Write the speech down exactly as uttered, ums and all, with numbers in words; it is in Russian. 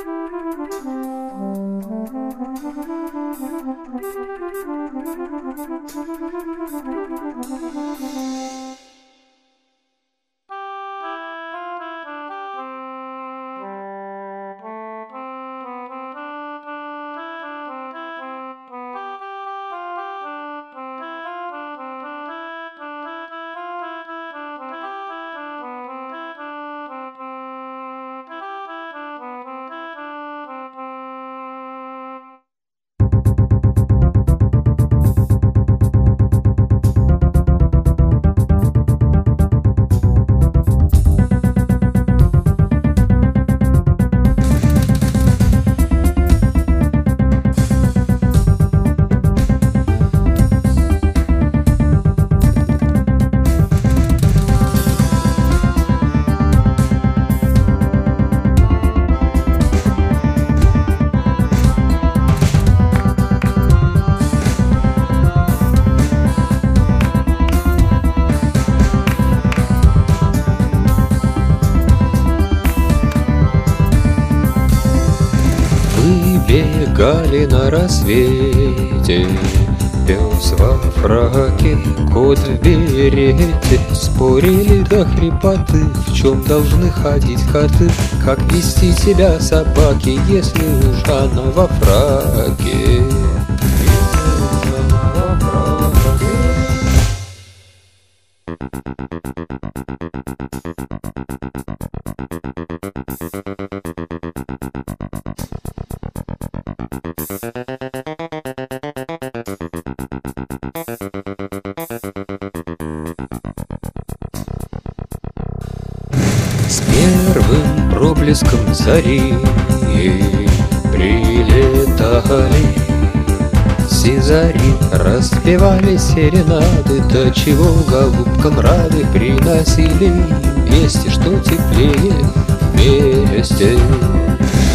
Бегали на рассвете, пес во фраке, кот в берете. Спорили до хрипоты, в чем должны ходить коты, как вести себя собаки, если уж она во фраке. С первым проблеском зари прилетали сизари, распевали серенады, до чего голубкам рады, приносили вести, что теплее вместе.